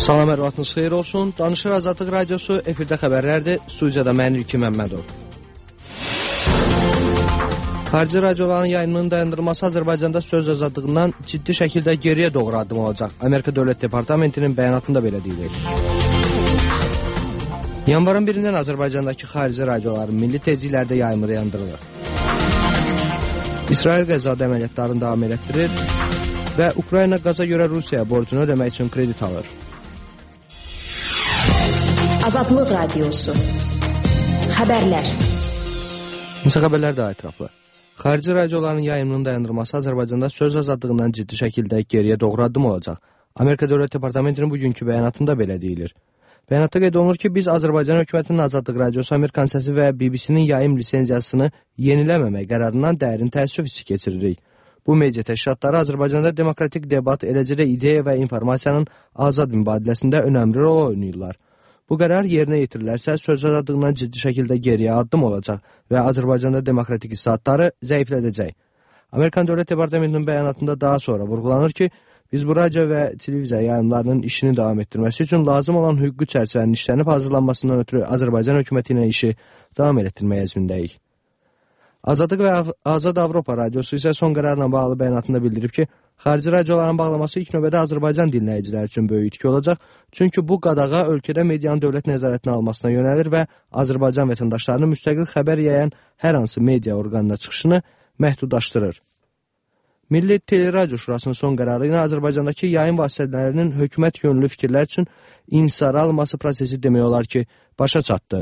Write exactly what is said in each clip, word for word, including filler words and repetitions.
Salam, hər vaxtınız xeyir olsun. Danışır Azadlıq Radiosu, efirdə xəbərlərdir. Studiyada mən İlki Məmmədov. Xarici radioların yayınının dayandırılması Azərbaycanda söz azadlığından ciddi şəkildə geriyə doğru addım olacaq. Amerika Dövlət Departamentinin bəyanatında belə deyilir. Yanvarın birindən Azərbaycandakı xarici radioların milli tezliklərdə yayımı dayandırılır. İsrail Qəzzada əməliyyatlarını davam elətdirir və Ukrayna qaza görə Rusiyaya borcunu ödəmək üçün kredit alır. Azadlıq Radiosu. Xəbərlər. Nəsə xəbərlər daha ətraflı. Xarici radioların yayımının dayandırılması Azərbaycanda söz azadlığından ciddi şəkildə geriyə doğru addım olacaq. Amerika Dövlət Departamentinin bugünkü bəyanatında belə deyilir. Bəyanatda qeyd olunur ki, biz Azərbaycan hökumətinin Azadlıq Radiosu, Amerikan səsi və B B C-nin yayım lisenziyasını yeniləməmək qərarından dərin təəssüf hissi keçiririk. Bu media təşkilatları Azərbaycanda demokratik debat, eləcə də ideya və informasiyanın azad mübadiləsində önəmli rol oynayırlar. Bu qərar yerinə yetirilərsə, söz azadlığından ciddi şəkildə geriyə addım olacaq və Azərbaycanda demokratik islahatları zəiflədəcək. Amerikan Dövlət Departamentinin bəyanatında daha sonra vurğulanır ki, biz bu radio və televiziya yayımlarının işini davam etdirməsi üçün lazım olan hüquqi çərçivənin işlənib hazırlanmasından ötürü Azərbaycan hökuməti ilə işi davam etdirməyə əzmindəyik. Azadlıq və Azad Avropa Radiosu isə son qərarla bağlı bəyanatında bildirib ki, xarici radioların bağlaması ilk növbədə Azərbaycan dinləyicilər üçün böyük itki olacaq, çünki bu qadağa ölkədə medianın dövlət nəzarətinə almasına yönəlir və Azərbaycan vətəndaşlarının müstəqil xəbər yayan hər hansı media orqanına çıxışını məhdudlaşdırır. Milli Teleradio Şurasının son qərarı ilə Azərbaycandakı yayım vasitələrinin hökumət yönlü fikirlər üçün insara alması prosesi demək olar ki, başa çatdı.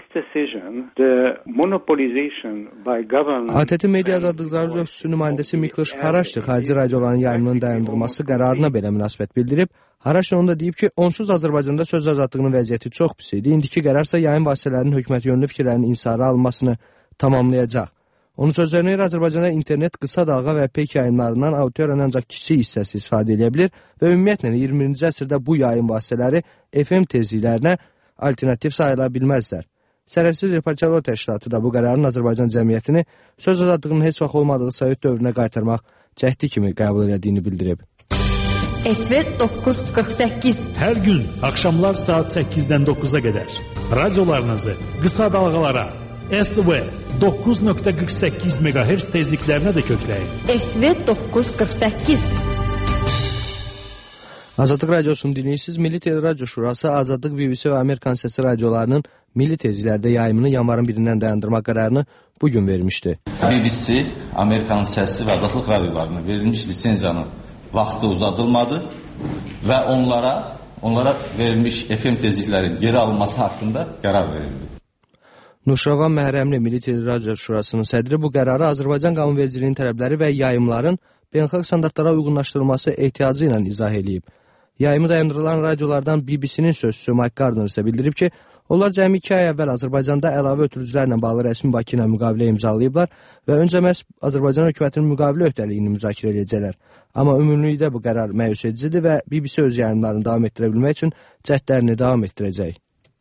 A T T Media Azadlıqları Örgütü nümayəndəsi Mikloş Haraşti xarici radioların yayımının dayandırılması qərarına belə münasibət bildirib. Haraşti onu da deyib ki, onsuz Azərbaycanda söz azadlığının vəziyyəti çox pis idi. İndiki qərar isə yayım vasitələrinin hökumət yönlü fikirlərinin insara alınmasını tamamlayacaq. Onun sözlərinə görə Azərbaycanda internet qısa dalğa və peyk yayımlarından auditoriyonun ancaq kiçik hissəsi istifadə edə bilər və ümumiyyətlə iyirminci əsrdə bu yayım vasitələri F M tezliklərinə alternativ sayıla bilməzlər. Sərhədsiz Reportyorlar Təşkilatı da bu qərarın Azərbaycan cəmiyyətini söz azadlığının heç vaxt olmadığı Sovet dövrünə qaytarmaq cəhdi kimi qəbul edildiyini bildirib. S V doqquz qırx səkkiz. Hər gün axşamlar saat səkkizdən doqquza qədər radiolarınızı qısa dalğalara S V doqquz nöqtə qırx səkkiz meqahertz tezliklərinə də kökləyin. S V doqquz qırx səkkiz. Azadlıq Radiosunu dinləyirsiniz. Milli Teleradio Şurası Azadlıq B B C və Amerikan səsi radiolarının milli tezliklərdə yayımını yanvarın birindən dayandırmaq qərarını bugün vermişdi. B B C, Amerikan səsi və Azadlıq radiolarına verilmiş lisenziyanın vaxtı uzadılmadı və onlara onlara verilmiş F M tezliklərin geri alınması haqqında qərar verildi. Nuşravan Məhrəmli Milli Teleradio Şurasının sədri bu qərarı Azərbaycan qanunvericiliyinin tələbləri və yayımların beynəlxalq standartlara uyğunlaşdırılması ehtiyacı ilə izah edib. Yayımı dayandırılan radiolardan B B C-nin sözçüsü Mike Gardner isə bildirib ki, onlar cəmi iki ay əvvəl Azərbaycanda əlavə ötürücülərlə bağlı rəsmi Bakı ilə müqavilə imzalayıblar və öncə məhz Azərbaycan hökumətinin müqavilə öhdəliyini müzakirə edəcəklər. Amma ümumilikdə bu qərar məyus edicidir və B B C öz yayımlarını davam etdirə bilmək üçün cəhdlərini davam etdirəcək.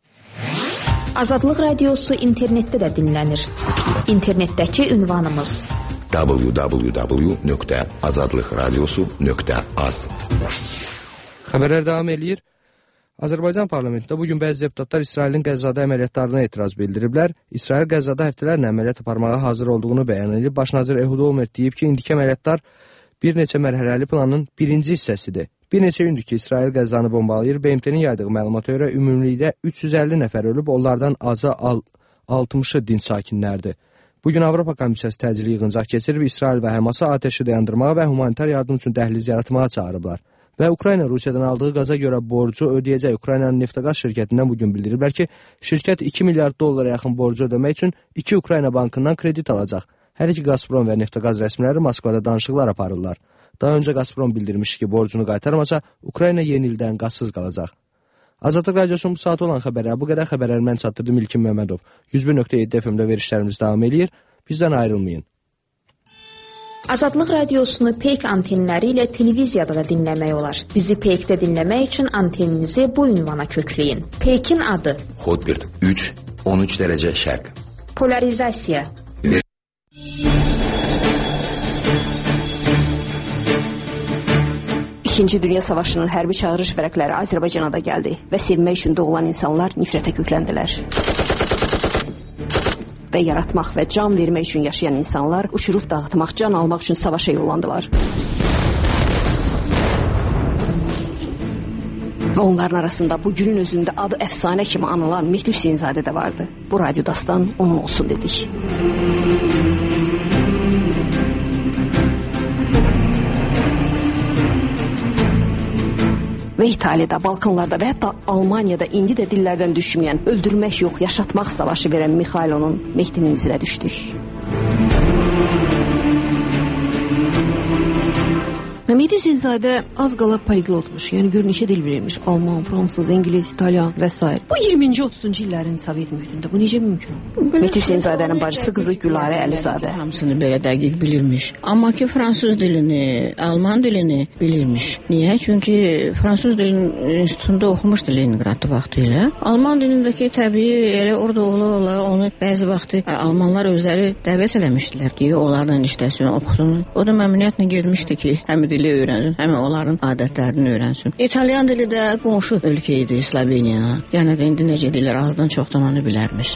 Azadlıq Radiosu internetdə də dinlənir. İnternetdəki ünvanımız w w w nöqtə azadlıqradiosu nöqtə az. Xəbərlər davam eləyir. Azərbaycan parlamentində bugün bəzi deputatlar İsrailin Qəzzada əməliyyatlarına etiraz bildiriblər. İsrail Qəzzada həftələrlə əməliyyat aparmağa hazır olduğunu bəyan edib. Baş nazir Ehud Olmert deyib ki, indiki əməliyyatlar bir neçə mərhələli planın birinci hissəsidir. Bir neçə gündür ki, İsrail Qəzzanı bombalayır. B M T-nin yaydığı məlumata görə ümumilikdə üç yüz əlli nəfər ölüb, onlardan azı altmışı dinc sakinlərdir. Bugün Avropa Komissiyası təcili yığıncaq keçirib, İsrail və Həması atəşi dayandırmağa və humanitar yardım üçün dəhliz yaratmağa çağırıblar. Və Ukrayna Rusiyadan aldığı qaza görə borcu ödəyəcək. Ukraynanın Neftogaz şirkətindən bugün bildiriblər ki, şirkət iki milyard dollara yaxın borcu ödəmək üçün iki Ukrayna bankından kredit alacaq. Hər iki Gazprom və Neftogaz rəsmiləri Moskvada danışıqlar aparırlar. Daha öncə Gazprom bildirmiş ki, borcunu qaytarmasa, Ukrayna yeni ildən qazsız qalacaq. Azadlıq Radiosunun bu saat olan xəbərlər, bu qədər xəbərləri mən çatdırdım İlkin Məmmədov. yüz bir nöqtə yeddi F M-də verişlərimiz davam edir. Bizdən ayrılmayın. Azadlıq Radiosunu peyk antenləri ilə televiziyada da dinləmək olar. Bizi peykdə dinləmək üçün anteninizi bu ünvana kökləyin. Peykin adı Hotbird üç on üç dərəcə şərq. Polarizasiya İkinci Dünya Savaşının hərbi çağırış vərəqləri Azərbaycana da gəldi və sevmək üçün doğulan insanlar nifrətə kökləndilər. Və yaratmaq və can vermək üçün yaşayan insanlar uçurub dağıtmaq, can almaq üçün savaşa yollandılar. Və onların arasında bu günün özündə adı əfsanə kimi anılan Mehdi Hüseynzadə də vardı. Bu Radio Dastan onun olsun dedik. Və İtaliyada, Balkanlarda və hətta Almaniyada indi də dillərdən düşməyən, öldürmək yox, yaşatmaq savaşı verən Mikhailonun Mehdinin izinə düşdük. Mehdi Hüseynzadə az qala poliglotmuş, yəni gör neçə dil bilirmiş, Alman, Fransız, İngilis, İtalyan və s. Bu iyirminci otuzuncu illərin Sovet mühitində bu necə mümkün? Mehdi Hüseynzadənin bacısı qızı Gülarə Əlizadə. Hamısını belə dəqiq bilirmiş. Amma ki fransız dilini, Alman dilini bilirmiş. Niyə? Çünki fransız dilinin institutunda oxumuşdu Leningradda vaxtı ilə. Alman dilindəki təbii elə orada ola-ola onu bəzi vaxtı Almanlar özləri dəvət eləmişdilər ki, onlardan işləsin, oxusun. O da məmnuniyyətlə girmişdi ki, həm dili öyrənsin, həm onların adətlərini öyrənsin. İtalyan dili də qonşu ölkə idi, Sloveniya. Yəni də indi necə deyirlər, azdan çoxdan onu bilərmiş.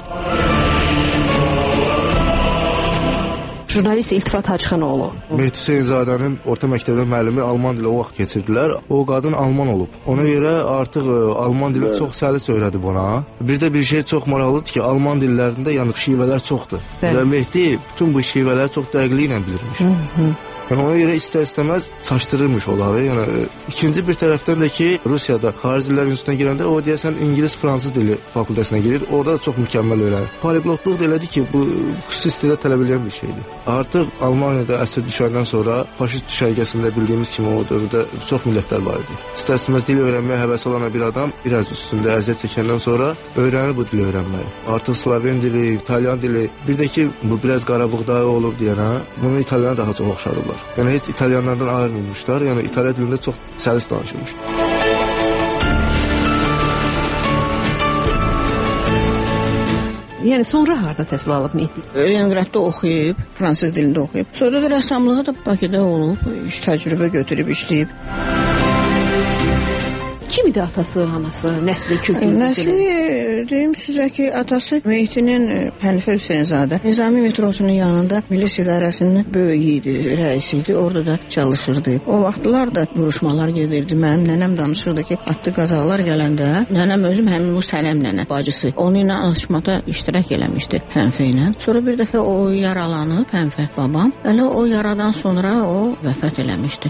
Jurnalist İltifat Hacıxanoğlu. Mehdi Hüseynzadənin orta məktəbdə müəllimi Alman dili o vaxt keçirdilər. O qadın Alman olub. Ona görə artıq Alman dili çox səlis öyrədib ona. Bir də bir şey çox maraqlıdır ki, Alman dillərində yəni şivələr çoxdur. Bəli. Və Mehdi bütün bu şivələri çox dəqiqliklə bilirmiş. Hı -hı. Yəni ona görə istər-istəməz çaşdırırmış onları. Yəni ikinci bir tərəfdən də ki, Rusiyada xarici dillər institutuna girəndə o deyəsən İngilis-Fransız dili fakültəsinə girir. Orada da çox mükəmməl öyrənir. Poliglotluq da elədi ki, bu xüsusi istidə tələb edən bir şeydir. Artıq Almaniyada əsir düşəndən sonra faşist düşərgəsində bildiyimiz kimi o dövrdə çox millətlər var idi. İstər-istəməz dil öyrənməyə həvəsi olan bir adam biraz üstündə əziyyət çəkəndən sonra öyrənir bu dili öyrənməyi. Artıq Sloven dili, İtalyan dili, bir də ki, bu biraz qarabuğdayı olur deyənə, bunu İtalyana daha çox oxşadıblar. Yəni heç İtalyanlardan ayırmamışlar. Yəni İtalya dilində çox səlis danışılmış. Yəni sonra harda təhsil alıb Mehdi? Leningradda oxuyub, fransız dilində oxuyub. Sonra da rəssamlığı da Bakıda olub, iş təcrübə götürüb, işləyib. Kim idi atası, anası, nəsli, kökü? Nəsli, deyim sizə ki, atası Mehdinin Hənifə Hüseynzadə Nizami metrosunun yanında milis idarəsinin böyüyü idi, rəisi idi, orada da çalışırdı. O vaxtlar da vuruşmalar gedirdi. Mənim nənəm danışırdı ki, atlı qazalar gələndə, nənəm özüm həmin bu Sənəm nənə, bacısı, onu ilə anlaşmada iştirak eləmişdi Hənifə ilə. Sonra bir dəfə o yaralanıb, Hənifə babam, elə o yaradan sonra o vəfat eləmişdi.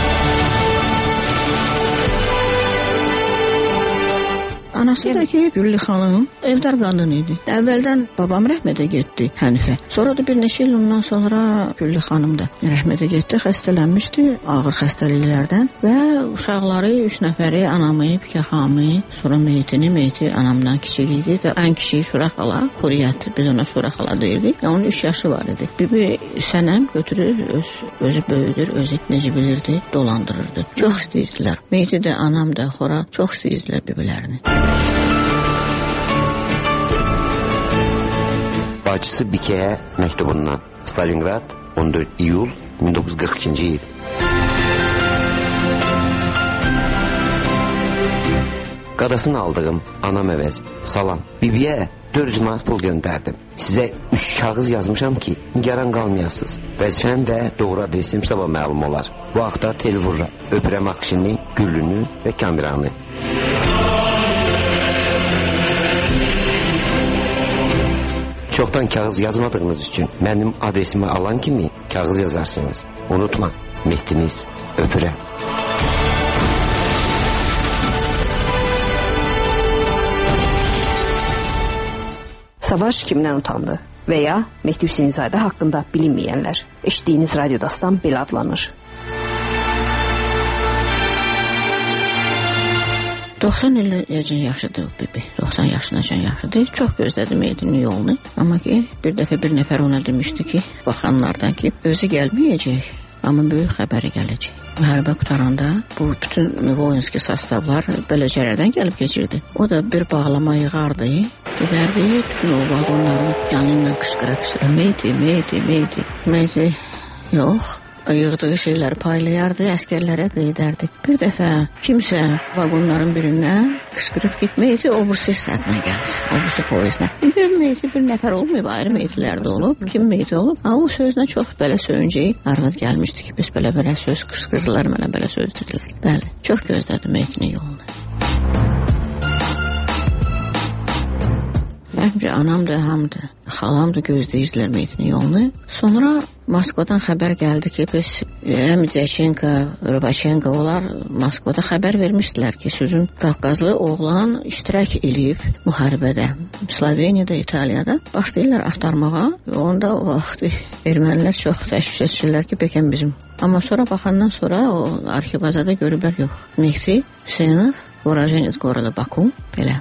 Anası da ki, Güllü xanım evdar qadın idi. Əvvəldən babam rəhmətə getdi, Hənifə. Sonra da bir neçə il ondan sonra Güllü xanım da rəhmətə getdi, xəstələnmişdi ağır xəstəliklərdən və uşaqları üç nəfəri, anamı, Pikəxamı, sonra Mehdini, Mehdi anamdan kiçik idi və ən kiçik Şura xala, Xuriyyət, biz ona Şura xala deyirdik. Onun üç yaşı var idi. Bibi Sənəm götürür, öz, özü böyüdür, özü necə bilirdi, dolandırırdı. Çox istəyirdilər. Mehdi də, anam da, Xora çox istəyirdilər bibilərini. Bacısı Bike'yə məktubundan. Stalingrad, on dörd iyul min doqquz yüz qırx ikinci il. Qadasını aldığım anam əvəz. Salam. Bibiyə dörd yüz manat pul göndərdim. Sizə üç kağız yazmışam ki, nigaran qalmayasınız. Vəzifəm və doğru adresim sabah məlum olar. Bu haqda tel vururam. Öpürəm Akşini, Güllünü və Kameranı. Çoxdan kağız yazmadığınız üçün mənim adresimi alan kimi kağız yazarsınız. Unutma, Mehdiniz, öpürəm. Savaş kimdən utandı? Və ya Mehdi Hüseynzadə haqqında bilinməyənlər. Eşitdiyiniz Radio Dastan belə adlanır. doxsan iləcən yaşıdır bibi. doxsan yaşınacan yaşıdır. Çox gözlədim Mehdinin yolunu. Amma ki, bir dəfə bir nəfər ona demişdi ki, baxanlardan ki, özü gəlməyəcək, amma böyük xəbəri gələcək. Müharibə qutaranda bu bütün voyinski sastavlar beləcərədən gəlib keçirdi. O da bir bağlama yığardı, gedərdi, bütün o vaqonların yanından qışqıra qışqıra Mehdi, Mehdi, Mehdi, Mehdi, yox. yığdığı şeyləri paylayardı, əskərlərə qeydərdi. Bir dəfə kimsə vaqonların birindən qışqırıb getməkdi, o birisi sədlə gəlir, o birisi poizlə. Bir meyiti bir nəfər olmayıb, ayrı meyitlər də olub, kim meyti olub. Ha, o sözünə çox belə söyüncəyi arvad gəlmişdi ki, biz belə-belə söz qışqırdılar, mənə belə söz dedilər. Bəli, çox gözlədi meyitinin yolunu. Həmcə anam da, hamdır, xalam da gözləyirlər meyitinin yolunu. Sonra Moskvadan xəbər gəldi ki, biz Əmidəşenko, Rıbaşenko, onlar Moskvada xəbər vermişdilər ki, sizin Qafqazlı oğlan iştirak edib müharibədə, Sloveniyada, İtaliyada. Başlayırlar axtarmağa. Onda o vaxt ermənilər çox təşviş etdilər ki, bəkən bizim. Amma sonra baxandan sonra o arxivazada görüblər, yox. Mehdi Hüseynov, Vorajenец goroda Baku, belə.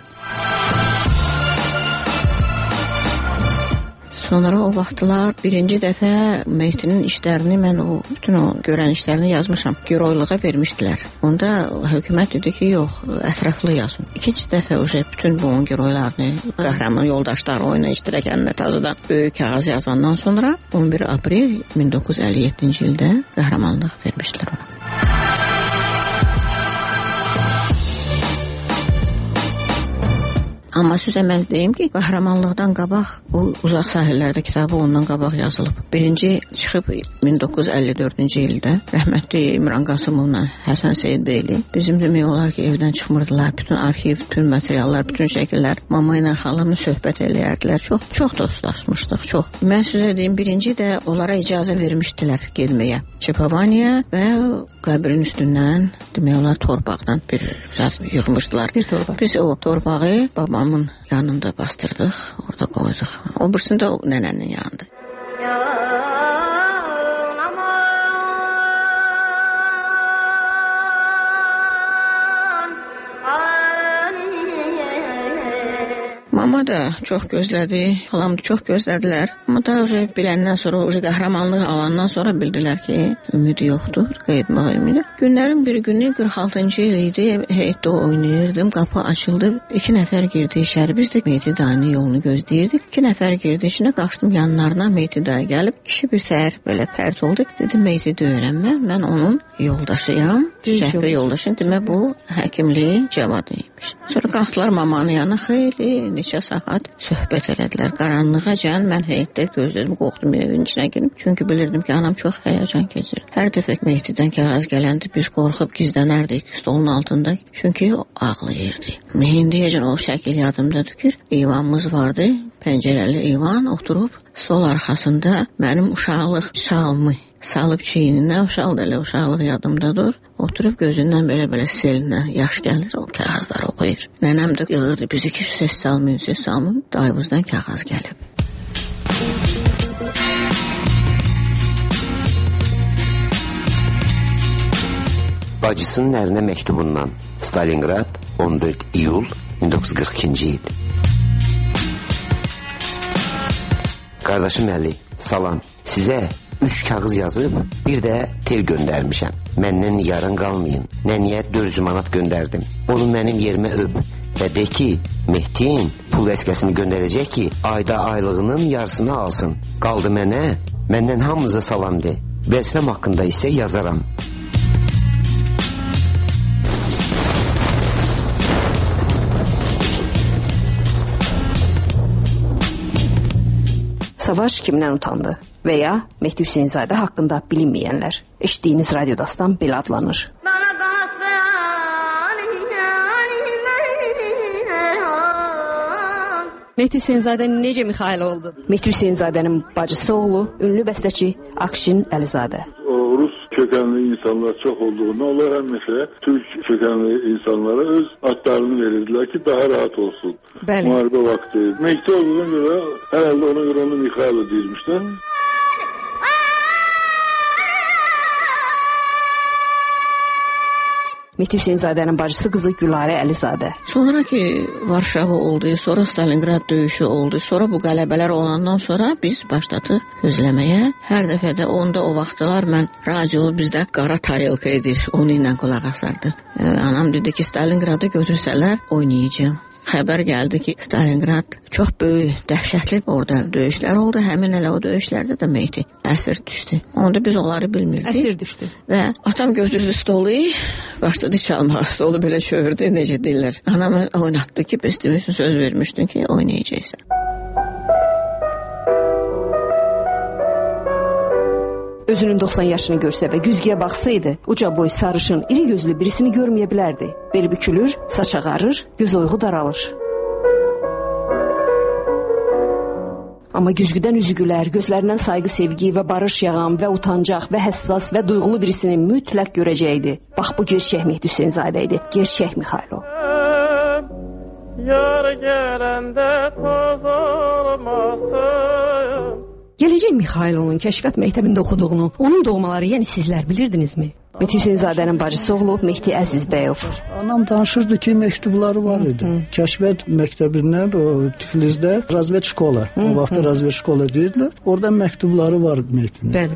Sonra o vaxtlar birinci dəfə Mehdinin işlərini, mən o bütün o görən işlərini yazmışam. Giroyluğa vermişdilər. Onda hökumət dedi ki, yox, ətraflı yazın. İkinci dəfə uje bütün bu giroylarını, qəhrəman yoldaşları oyuna iştirak edəndə tazıdan böyük kağız yazandan sonra on bir aprel min doqquz yüz əlli yeddinci ildə qəhrəmanlıq vermişdilər ona. Amma sizə mən deyim ki, qəhrəmanlıqdan qabaq bu uzaq sahillərdə kitabı ondan qabaq yazılıb. Birinci çıxıb min doqquz yüz əlli dördüncü ildə rəhmətli İmran Qasımovla Həsən Seyidbeyli bizim demək olar ki, evdən çıxmırdılar. Bütün arxiv, bütün materiallar, bütün şəkillər mama ilə xalamla söhbət eləyərdilər. Çox çox dostlaşmışdıq, çox. Mən sizə deyim, birinci də onlara icazə vermişdilər getməyə. Çepovaniya və qəbrin üstündən demək olar torpaqdan bir zat yığmışdılar. Bir torpaq. Biz o torpağı babamın yanında bastırdıq, orada qoyduq. O birisində o nənənin yanında. Mama da çox gözlədi, xalam da çox gözlədilər. Amma da biləndən sonra, qəhrəmanlıq alandan sonra bildilər ki, ümid yoxdur, qayıtmaq ümidi. Günlərin bir günü qırx altıncı il idi, heyətdə oynayırdım, qapı açıldı, iki nəfər girdi içəri. Biz də Mehdi dayının yolunu gözləyirdik. İki nəfər girdi içinə, qaçdım yanlarına, Mehdi dayı gəlib, kişi bir səhər belə pərt oldu. Dedim, Mehdi döyürəm mən, mən onun yoldaşıyam, şəhbə yoldaşım, demək bu həkimliyi cavad imiş. Sonra qalxdılar mamanın yanına, xeyli, neçə saat söhbət elədilər. Qaranlığa can, mən həyətdə gözlədim, qorxdum evin içinə girib. Çünki bilirdim ki, anam çox həyəcan keçirir. Hər dəfə Mehdidən kağız gələndə biz qorxub gizlənərdik stolun altında. Çünki o ağlayırdı. İndiyəcən o şəkil yadımdadır ki, eyvanımız vardı, pəncərəli eyvan, oturub stol arxasında mənim uşaqlıq şalımı salıb çiyninə, uşaq da elə uşaqlıq yadımdadır. Oturub gözündən belə-belə selinə yaş gəlir, o kağızları oxuyur. Nənəm də yığırdı bizi ki, ses salmayın, ses salmayın. Dayımızdan kağız gəlib. Bacısının ərinə məktubundan Stalingrad on dörd iyul min doqquz yüz qırx ikinci il. Qardaşım Əli, salam. Sizə üç kağız yazıb, bir də tel göndərmişəm. Məndən yarın qalmayın. Nəniyə dörd manat göndərdim. Onu mənim yerimə öp və de ki, Mehdin pul vəsqəsini göndərəcək ki, ayda aylığının yarısını alsın. Qaldı mənə, məndən hamınıza salam de. Vəzifəm haqqında isə yazaram. Savaş kimdən utandı və ya Mehdi Hüseynzadə haqqında bilinməyənlər. Eşitdiyiniz Radio Dastan belə adlanır. Mehdi Hüseynzadə necə Mixail oldu? Mehdi Hüseynzadənin bacısı oğlu, ünlü bəstəçi Akşin Əlizadə. Rus kökənli insanlar çox olduğundan onlar həmişə Türk kökənli insanlara öz adlarını verirdilər ki, daha rahat olsun. Bəli. Müharibə vaxtı. Mehdi olduğuna görə, herhalde ona görə onu Mixail deyilmişlər. Mehdi Hüseynzadənin bacısı qızı Gülarə Əlizadə. Sonra ki Varşava oldu, sonra Stalingrad döyüşü oldu, sonra bu qələbələr olandan sonra biz başladıq gözləməyə. Hər dəfə də onda o vaxtlar mən radio bizdə qara tarelka idi, onu ilə qulaq asardı. Ee, anam dedi ki Stalingradı götürsələr oynayacağım. xəbər gəldi ki, Stalingrad çox böyük, dəhşətli orada döyüşlər oldu. Həmin elə o döyüşlərdə də Mehdi əsir düşdü. Onda biz onları bilmirdik. Əsir düşdü. Və atam götürdü stolu, başladı çalmağa. Stolu belə çördü, necə deyirlər. Anamı oynatdı ki, biz demişsin, söz vermişdin ki, oynayacaqsan. Özünün doxsan yaşını görsə və güzgüyə baxsaydı, uca boy, sarışın, iri gözlü birisini görməyə bilərdi. Bel bükülür, saç ağarır, göz oyğu daralır. Amma güzgüdən üzü gülər, gözlərindən sayğı, sevgi və barış yağan və utancaq və həssas və duyğulu birisini mütləq görəcəkdi. Bax, bu gerçək Mehdi Hüseynzadə idi, gerçək Mixailo. Yar gələndə toz olmasın. Gələcək Mixailonun kəşfiyyat məktəbində oxuduğunu, onun doğmaları, yəni sizlər bilirdinizmi? Mehdi Hüseynzadənin bacısı oğlu Mehdi Əzizbəyov. Anam danışırdı ki, məktubları var idi. Hı -hı. Kəşfiyyat məktəbindən Tiflisdə razvet şkola. Hı -hı. O vaxtda razvet şkola deyirdilər. Orada məktubları var Mehdinin. Bəli.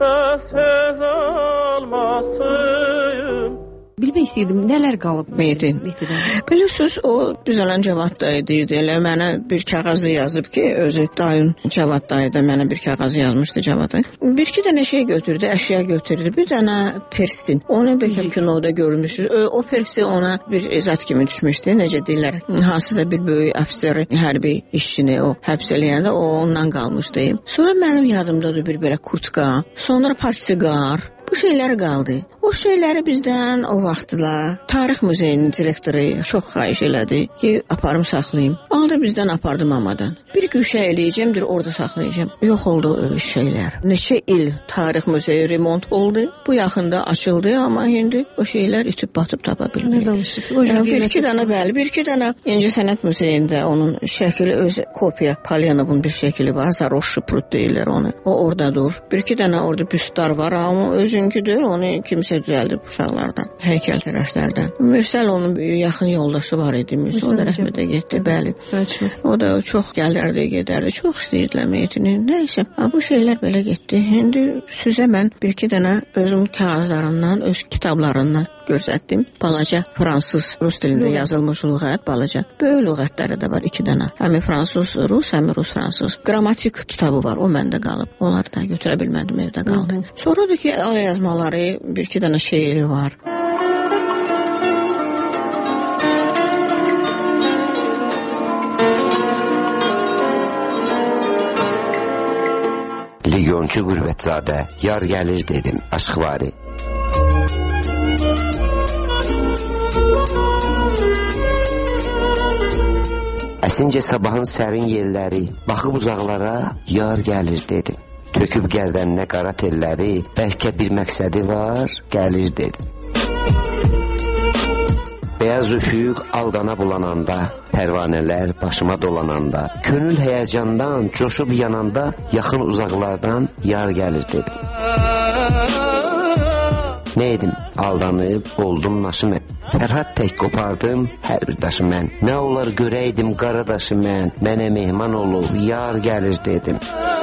Bilmək istəyirdim, nələr qalıb Mehdi? Belə söz o düzələn Cavad dayı deyirdi. Elə mənə bir kağızı yazıb ki, özü dayın Cavad dayı da mənə bir kağızı yazmışdı Cavad dayı. Bir iki dənə şey götürdü, əşya götürdü. Bir dənə perstin. Onu bəlkə kinoda görmüşdük. O persti ona bir zat kimi düşmüşdü. Necə deyirlər? Hansısa bir böyük ofiseri, hərbi işçini o həbs eləyəndə o ondan qalmışdı. Sonra mənim yadımdadır bir belə kurtka, sonra patsiqar. Bu şeylər qaldı. O şeyləri bizdən o vaxtla Tarix Muzeyinin direktoru çox xahiş elədi ki, aparım saxlayayım. Aldı bizdən apardı mamadan. Bir güşə eləyəcəmdir, orada saxlayacağım. Yox oldu o şeylər. Neçə il Tarix Muzeyi remont oldu. Bu yaxında açıldı, amma indi o şeylər itib batıb tapa bilmir. Nə danışırsınız? Yəni, bir iki dənə bəli, bir iki dənə İnci Sənət Muzeyində onun şəkili öz kopya Polyanovun bir şəkili var. Zaroşşi Prut deyirlər onu. O orada dur. Bir iki dənə orada büstlar var, amma özünküdür. Onu kimsə düzəldib uşaqlardan, heykəltərəşlərdən. Mürsəl onun yaxın yoldaşı var idi. Mürsəl o da rəhmətə getdi, bəli. O da çox gəlirdi, gedərdi. Çox istəyirdilər Mehdini. Nəysə, bu şeylər belə getdi. İndi sizə mən bir iki dənə özüm kağızlarından, öz kitablarından göstərdim. Balaca fransız, rus dilində yazılmış lüğət, balaca. Böyük lüğətləri də var iki dənə. Həmi fransız, rus, həmi rus, fransız. Qrammatik kitabı var, o məndə qalıb. Onları da götürə bilmədim, evdə qaldı. Sonra da ki, əl yazmaları, bir iki dənə şeiri var. Legionçu Qürbətzadə, yar gəlir dedim, aşkvari. Əsince sabahın sərin yerləri, baxıb uzaqlara, yar gəlir dedim. Töküb gərdəninə qara telləri, bəlkə bir məqsədi var, gəlir dedim. Beyaz üfüq alqana bulananda, pərvanələr başıma dolananda, könül həyəcandan coşub yananda, yaxın uzaqlardan yar gəlir dedim. Nə edim? Aldanıb, oldum naşı mən. Fərhad tək qopardım, hər bir daşı mən. Nə olar görəydim qaradaşı mən, mənə mehman olub, yar gəlir dedim.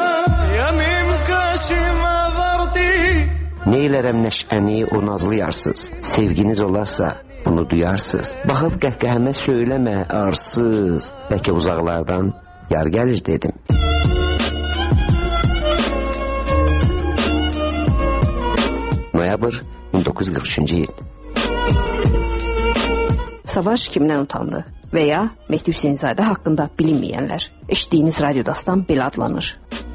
Neylərəm nəşəni o nazlı yarsız, sevginiz olarsa bunu duyarsız. Baxıb qəhqəhəmə söyləmə arsız, bəlkə uzaqlardan yar gəlir dedim. Noyabr min doqquz yüz qırx üçüncü il. Savaş kimdən utandı və ya Mehdi Hüseynzadə haqqında bilinməyənlər. Eşitdiyiniz radiodastan belə adlanır.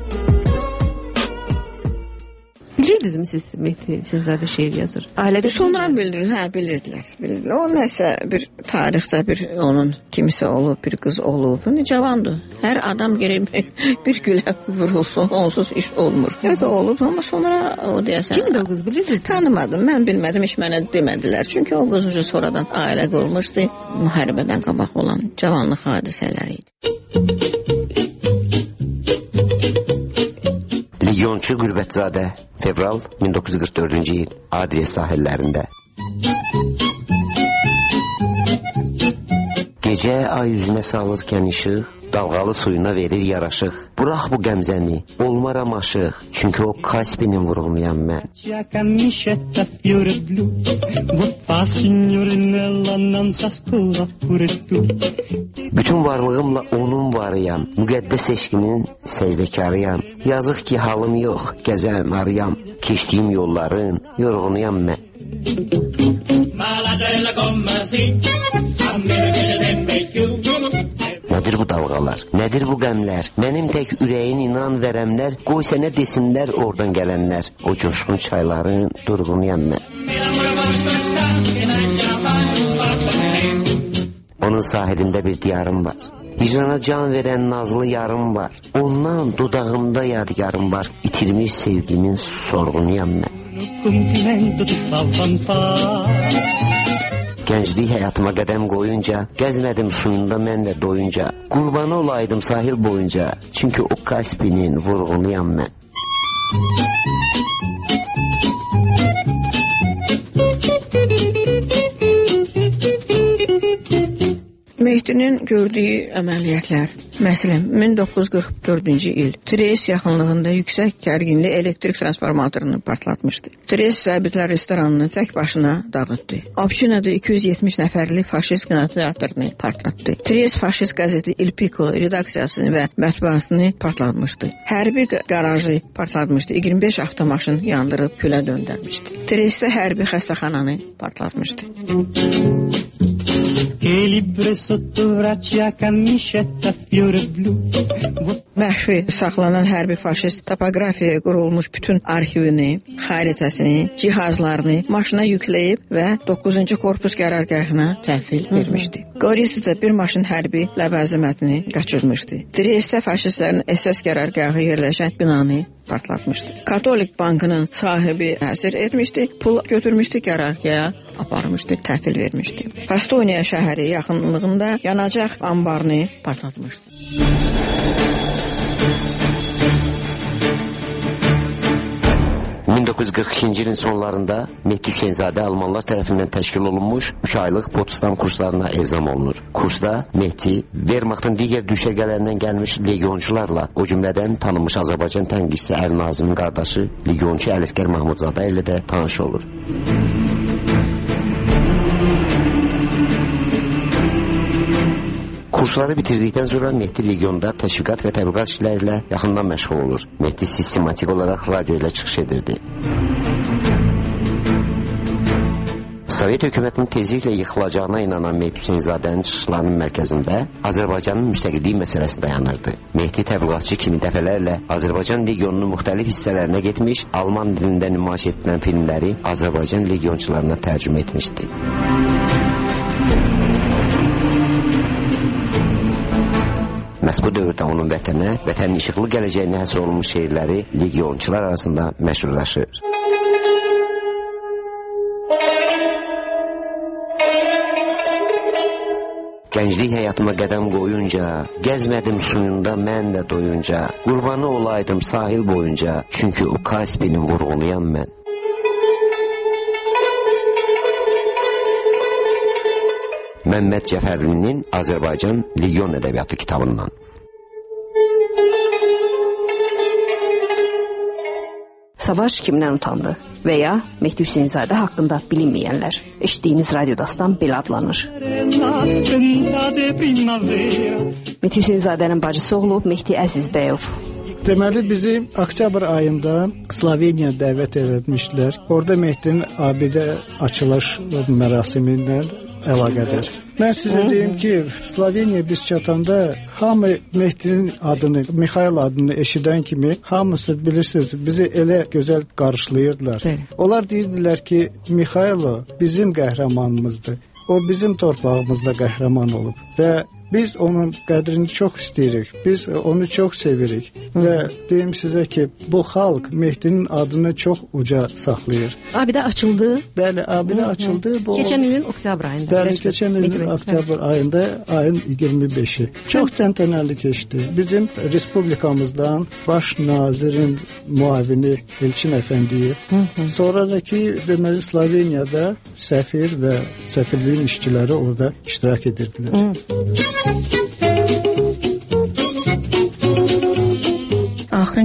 Bilirdinizmi siz Mehdi Hüseynzadə şeir yazır? Ailədə sonra bildirir, hə, bilirdilər. bilirdilər. O nəsə bir tarixdə bir onun kimsə olub, bir qız olub. Cavandır. Hər adam gerək bir gülə vurulsun, onsuz iş olmur. Ödə olub, amma sonra o deyəsən. Kimdir o qız, bilirdiniz? Tanımadım, mən bilmədim, heç mənə demədilər. Çünki o qız ucu sonradan ailə qurulmuşdu. Müharibədən qabaq olan cavanlıq hadisələri idi. Legionçu Qürbətzadə, fevral min doqquz yüz qırx dördüncü il, Adriyə sahillərində. Gecə ay yüzünə salırkən işıq, dalğalı suyuna verir yaraşıq. Bırax bu qəmzəni, olmaram aşıq, çünki o Kaspinin vurğunuyam mən. Bütün varlığımla onun varıyam, müqəddəs eşqinin səcdəkarıyam. Yazıq ki halım yox, gəzəm, arıyam, keçdiyim yolların yorğunuyam mən. Nədir bu dalğalar, nədir bu qəmlər, mənim tək ürəyin inan verəmlər, qoy sənə desinlər oradan gələnlər, o coşqun çayların durğunuyam mən. Onun sahilində bir diyarım var, hicrana can verən nazlı yarım var, ondan dudağımda yadigarım var, itirmiş sevgimin sorğunuyam mən. Gənclik həyatıma qədəm qoyunca, gəzmədim suyunda mən də doyunca, qurbanı olaydım sahil boyunca, çünki o Kaspinin vurğunuyam mən. Mehdinin gördüyü əməliyyatlar, məsələn, min doqquz yüz qırx dördüncü il Tres yaxınlığında yüksək gərginli elektrik transformatorunu partlatmışdı. Tres zəbitlər restoranını tək başına dağıtdı. Obçinada iki yüz yetmiş nəfərli faşist kinoteatrını partlatdı. Tres faşist qəzeti Il Piccolo redaksiyasını və mətbuatını partlatmışdı. Hərbi qarajı partlatmışdı. iyirmi beş avtomaşın yandırıb külə döndərmişdi. Tresdə hərbi xəstəxananı partlatmışdı. Məxfi saxlanan hərbi faşist topografiyaya qurulmuş bütün arxivini, xəritəsini, cihazlarını maşına yükləyib və doqquzuncu korpus qərargahına təhvil vermişdi. Gorizdə bir maşın hərbi ləvazəmətini qaçırmışdı. Triestdə faşistlərin S S qərargahı yerləşən binanı partlatmışdı. Katolik bankının sahibi əsir etmişdi, pul götürmüşdü, qərargaha aparmışdı, təhvil vermişdi. Pastoniya şəhəri yaxınlığında yanacaq ambarını partlatmışdı. min doqquz yüz qırx ikinci ilin sonlarında Mehdi Hüseynzadə Almanlar tərəfindən təşkil olunmuş üç aylıq Potsdam kurslarına elzam olunur. Kursda Mehdi Wehrmachtın digər düşərgələrindən gəlmiş legionçularla, o cümlədən tanınmış Azərbaycan tənqidçisi Əli Nazimin qardaşı legionçu Ələsgər Mahmudzadə ilə də tanış olur. Kursları bitirdikdən sonra Mehdi legionda təşviqat və təbliğat işləri ilə yaxından məşğul olur. Mehdi sistematik olaraq radio ilə çıxış edirdi. Sovet hökumətinin tezliklə yıxılacağına inanan Mehdi Hüseynzadənin çıxışlarının mərkəzində Azərbaycanın müstəqilliyi məsələsi dayanırdı. Mehdi təbliğatçı kimi dəfələrlə Azərbaycan legionunun müxtəlif hissələrinə getmiş, Alman dilində nümayiş etdirən filmləri Azərbaycan legionçularına tərcümə etmişdi. Məhz bu dövrdə onun vətənə, vətənin işıqlı gələcəyinə həsr olunmuş şeirləri legionçular arasında məşhurlaşır. Gənclik həyatıma qədəm qoyunca, gəzmədim suyunda mən də doyunca, qurbanı olaydım sahil boyunca, çünki o Kaspinin vurğunuyam mən. Məmməd Cəfərlinin Azərbaycan Legion ədəbiyyatı kitabından. Savaş kimdən utandı və ya Mehdi Hüseynzadə haqqında bilinməyənlər. Eşitdiyiniz radiodastan belə adlanır. Mehdi Hüseynzadənin bacısı oğlu Mehdi Əzizbəyov. Deməli bizi oktyabr ayında Sloveniya dəvət etmişdilər. Orada Mehdinin abidə açılış mərasimindən əlaqədar. Mən sizə deyim ki, Sloveniya biz çatanda hamı Mehdinin adını, Mikhail adını eşidən kimi hamısı bilirsiniz, bizi elə gözəl qarşılayırdılar. Onlar deyirdilər ki, Mikhailo bizim qəhrəmanımızdır. O bizim torpağımızda qəhrəman olub və biz onun qədrini çox istəyirik. Biz onu çox sevirik. Hı. Və deyim sizə ki, bu xalq Mehdinin adını çox uca saxlayır. Abidə açıldı. Bəli, abidə açıldı. Bu keçən ilin oktyabr ayında. Bəli, keçən ilin oktyabr ayında, ayın iyirmi beşi. Çox təntənəli keçdi. Bizim respublikamızdan baş nazirin müavini Elçin Əfəndiyev, hı -hı. sonra da ki, deməli Sloveniyada səfir və səfirliyin işçiləri orada iştirak edirdilər. Hı.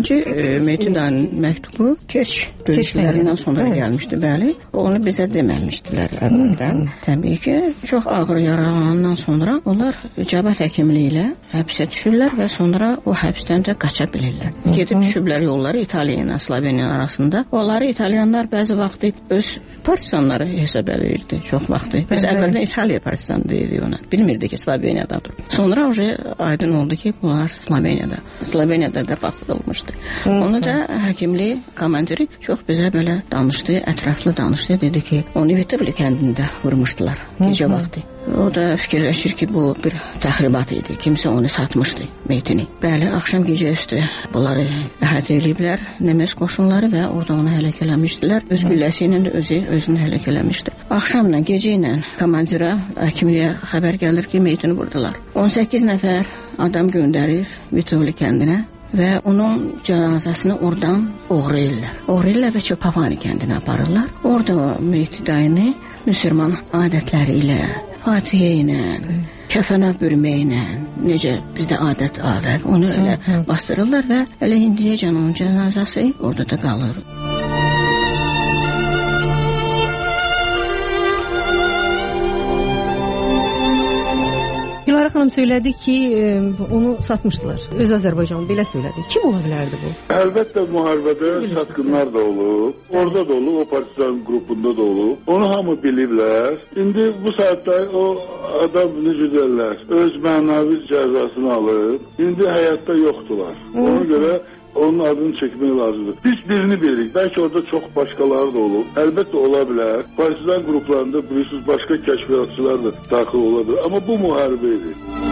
Birinci e, Mehdi dayının məktubu Kerç döyüşlərindən sonra evet. gəlmişdi, bəli. Onu bizə deməmişdilər əvvəldən. Təbii ki, çox ağır yaralanandan sonra onlar cəbhət həkimliyi ilə həbsə düşürlər və sonra o həbsdən də qaça bilirlər. Hı -hı. Gedib düşüblər yolları İtaliya ilə Sloveniya arasında. Onları İtalyanlar bəzi vaxt öz partisanları hesab edirdi çox vaxtı. Biz əvvəldən İtaliya partisanı deyirdik ona. Bilmirdik ki, Sloveniyadadır. Sonra oje aydın oldu ki, bunlar Sloveniyada. Sloveniyada da bastırılmışdı. Hı -hı. Onu da həkimlik komandiri çox bizə belə danışdı, ətraflı danışdı. Dedi ki, onu Vitebli kəndində vurmuşdular gecə vaxtı. O da fikirləşir ki, bu bir təxribat idi. Kimsə onu satmışdı, meytini. Bəli, axşam gecə üstü bunları əhatə ediblər, Nemes qoşunları və orada onu həlak eləmişdilər. Öz gülləsi ilə də özü özünü həlak eləmişdi. Axşamla, gecə ilə komandirə, həkimliyə xəbər gəlir ki, meytini vurdular. on səkkiz nəfər adam göndərir Vitebli kəndinə və onun cənazəsini oradan oğrayırlar. Oğrayırlar və Çöpavani kəndinə aparırlar. Orada o Mehdi dayını müsəlman adətləri ilə, Fatihə ilə, kəfənə bürməklə, necə bizdə adət adət, onu elə bastırırlar və elə indiyəcən onun cənazəsi orada da qalır. Gülarə xanım söylədi ki, e, onu satmışdılar. Öz Azərbaycanı belə söylədi. Kim ola bilərdi bu? Əlbəttə müharibədə satqınlar da olub. Orada da olub, o partizan qrupunda da olub. Onu hamı biliblər. İndi bu saatda o adam necə deyirlər, öz mənavi cəzasını alıb. İndi həyatda yoxdular. Ona görə onun adını çəkmək lazımdır. Biz birini bilirik. Bəlkə orada çox başqaları da olub. Əlbəttə ola bilər. Partizan qruplarında bilirsiniz, başqa kəşfiyyatçılar da daxil ola bilər. Amma bu müharibə idi.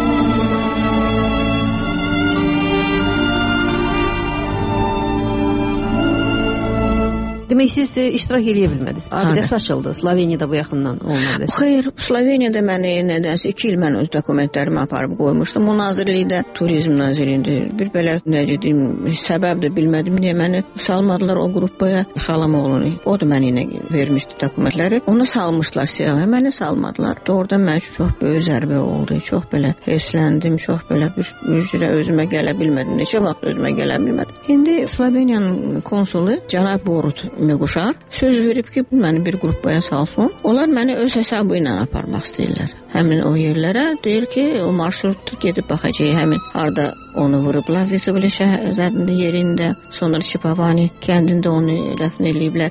Demək siz e, iştirak edə bilmədiniz. Abidəsi açıldı. Sloveniyada bu yaxından olmadı. Xeyr, Sloveniyada məni nədənsə iki il mən öz dokumentlərimi aparıb qoymuşdum. O nazirlikdə, turizm nazirliyində bir belə necə deyim, səbəb də bilmədim niyə məni salmadılar o qrupaya. Xalam oğlunu. O da mənə yenə vermişdi dokumentləri. Onu salmışlar siyahıya, məni salmadılar. Doğrudan mən üçün çox böyük zərbə oldu. Çox belə hevsləndim, çox belə bir müjdə özümə gələ bilmədim. Neçə vaxt özümə gələ bilmədim. İndi Sloveniyanın konsulu cənab Borut Mequşar söz verib ki, məni bir qrupaya salsın. Onlar məni öz hesabı ilə aparmaq istəyirlər. Həmin o yerlərə deyir ki, o marşrut gedib baxacaq, həmin harda onu vurublar. Vitebli şəhərində yerində, sonra Çöpavani kəndində onu dəfn ediblər.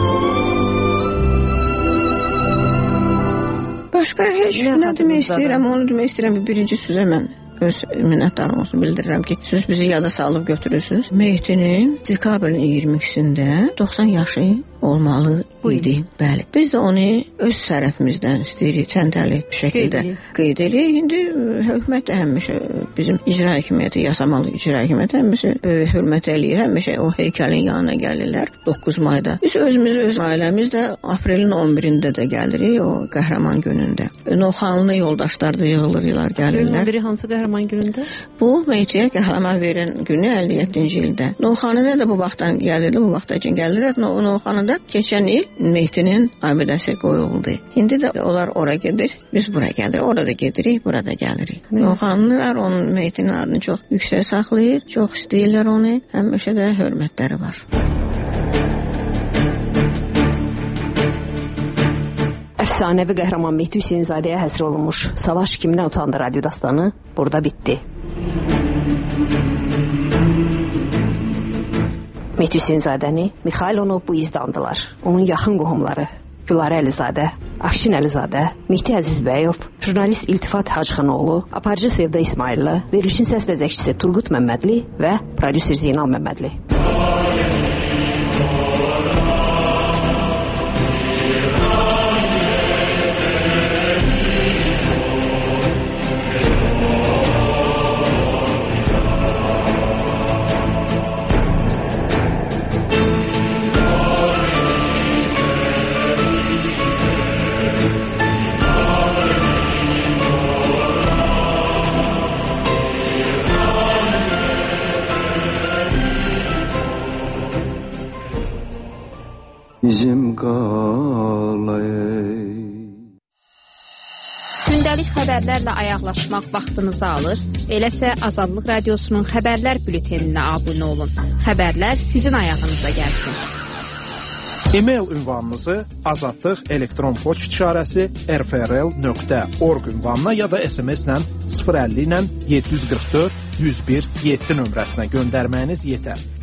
Başqa heç nə demək istəyirəm, onu demək istəyirəm. Birinci sözə mən öz minnətdarlığımı bildirirəm ki, siz bizi yada salıb götürürsünüz. Mehdinin dekabrın iyirmi ikisində doxsan yaşı olmalı idi. Bəli. Biz də onu öz tərəfimizdən istəyirik, təntəli şəkildə qeyd edirik. İndi hökumət həmişə bizim icra hakimiyyəti, yasamalı icra hakimiyyəti həmişə böyük hörmət eləyir. Həmişə o heykəlin yanına gəlirlər doqquz mayda. Biz özümüz, öz ailəmiz də aprelin on birində də gəlirik, o qəhrəman günündə. Novxanlı yoldaşlar da yığılırlar, gəlirlər. Biri hansı qəhrəman günündə? Bu Mehdiyə qəhrəman verən günü əlli yeddinci ildə. Novxanıda da bu vaxtdan gəlirdi, bu vaxtdan üçün gəlirlər. Novxanıda keçən il Mehdinin abidəsi qoyuldu. İndi də onlar ora gedir, biz bura gəlir. Orada gedirik, burada gəlirik. Novxanlılar onun Mehdinin adını çox yüksək saxlayır, çox istəyirlər onu. Həmişə də hörmətləri var. Əfsanəvi qəhrəman Mehdi Hüseynzadəyə həsr olunmuş Savaş Kimdən Utandı radyo dastanı burada bitdi. Mehdi Hüseynzadəni Mixailonu bu izdandılar. Onun yaxın qohumları Gülarə Əlizadə, Afşin Əlizadə, Mehdi Əzizbəyov, jurnalist İltifat Hacıxanoğlu, aparıcı Sevda İsmailli, verilişin səs bəzəkçisi Turqut Məmmədli və prodüser Zeynal Məmmədli. Bizim qalay. Gündəlik xəbərlərlə ayaqlaşmaq vaxtınızı alır. Eləsə Azadlıq Radiosunun xəbərlər bülteninə abunə olun. Xəbərlər sizin ayağınıza gəlsin. E-mail ünvanınızı azadlıq elektron poçt işarəsi r f r l nöqtə org ünvanına ya da S M S ilə sıfır əlli ilə yeddi yüz qırx dörd yüz bir yeddi nömrəsinə göndərməyiniz yetər.